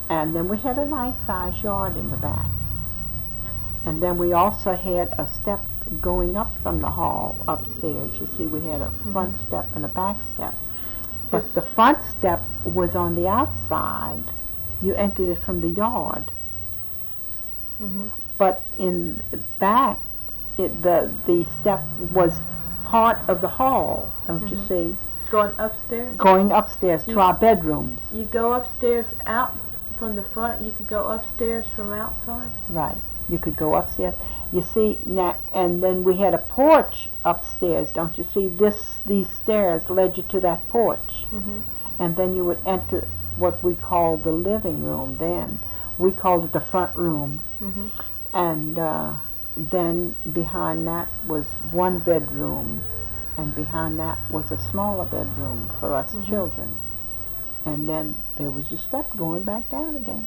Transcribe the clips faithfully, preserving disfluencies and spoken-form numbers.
And then we had a nice sized yard in the back. And then we also had a step going up from the hall upstairs. You see, we had a front Mhm. step and a back step. Just But the front step was on the outside. You entered it from the yard. Mhm. But in back, it, the the step was part of the hall, don't you Mhm. see? Going upstairs. Going upstairs to You- our bedrooms. You go upstairs out from the front. You could go upstairs from outside. Right. You could go upstairs. You see, now, and then we had a porch upstairs, don't you see? This These stairs led you to that porch. Mhm. And then you would enter what we called the living room then. We called it the front room. Mhm. And uh, then behind that was one bedroom, and behind that was a smaller bedroom for us Mhm. children. And then there was a step going back down again.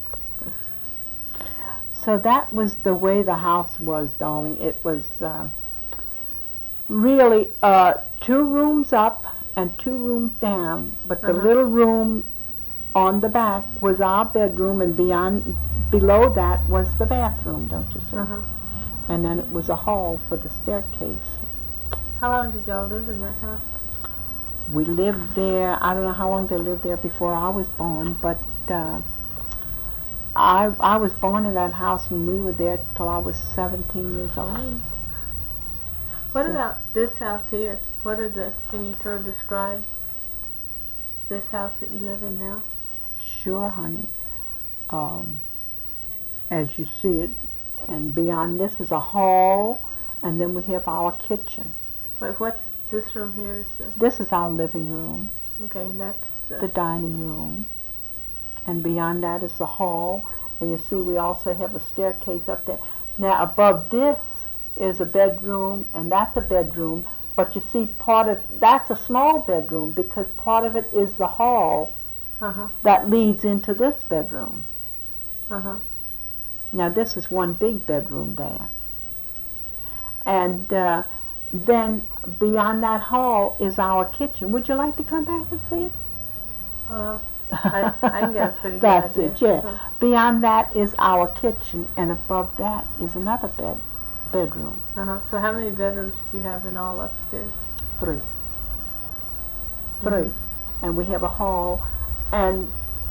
So that was the way the house was, darling. It was uh, really uh, two rooms up and two rooms down, but the Uh-huh. little room on the back was our bedroom, and beyond, below that was the bathroom, don't you see? Uh-huh. And then it was a hall for the staircase. How long did y'all live in that house? We lived there, I don't know how long they lived there before I was born, but uh, I I was born in that house and we were there till I was seventeen years old. What So- about this house here? What are the? Can you sort of describe this house that you live in now? Sure, honey. Um, as you see it, and beyond this is a hall, and then we have our kitchen. Wait, what's this room here? Is the, This is our living room, okay, and that's the. the dining room, and beyond that is the hall, and you see we also have a staircase up there. Now above this is a bedroom, and that's a bedroom, but you see part of, that's a small bedroom because part of it is the hall Uh huh. that leads into this bedroom. Uh huh. Now this is one big bedroom there. And uh, then beyond that hall is our kitchen. Would you like to come back and see it? Uh, I, I can get a pretty good That's idea. it, yeah. Uh-huh. Beyond that is our kitchen, and above that is another bed bedroom. Uh-huh. So how many bedrooms do you have in all upstairs? Three. Three. And we have a hall, and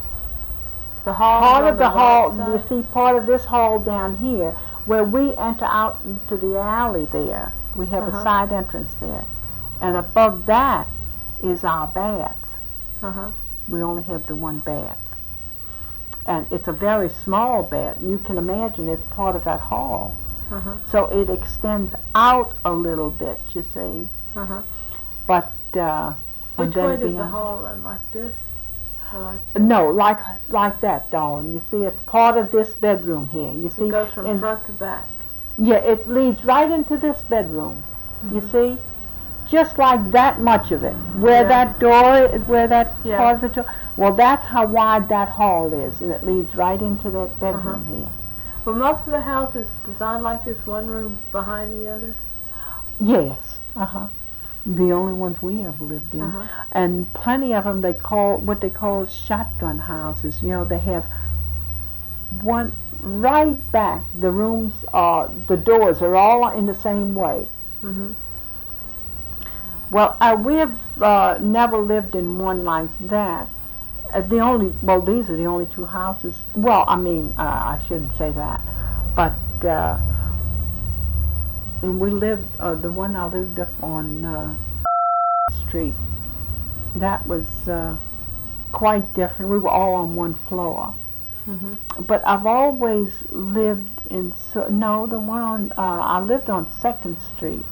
The hall. part is of on the right hall, side? you see part of this hall down here, where we enter out into the alley there. We have Uh-huh. a side entrance there. And above that is our bath. Uh-huh. We only have the one bath. And it's a very small bath. You can imagine it's part of that hall. Uh-huh. So it extends out a little bit, you see. Uh-huh. But, uh, and Which then way does the beyond- hall run? Like this? Or like No, like like that, darling. You see, it's part of this bedroom here. You see, it goes from and- front to back? yeah, it leads right into this bedroom. You Mhm. see, just like that much of it, where Yeah. that door, is, where that Yeah. part of the door. Well, that's how wide that hall is, and it leads right into that bedroom here. Were most of the houses designed like this, one room behind the other? Yes, uh huh. The only ones we ever lived in. Uh-huh. And plenty of them they call what they call shotgun houses. You know, they have one right back. The rooms are, the doors are all in the same way. Mm-hmm. Well, uh, we have uh, never lived in one like that. Uh, the only, well, these are the only two houses. Well, I mean, uh, I shouldn't say that, but uh, and we lived. Uh, the one I lived up on uh, Street. That was uh, quite different. We were all on one floor. Mm-hmm. But I've always lived in. So, no, the one on. Uh, I lived on Second Street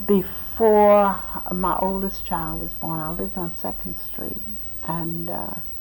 before my oldest child was born. I lived on Second Street, and uh,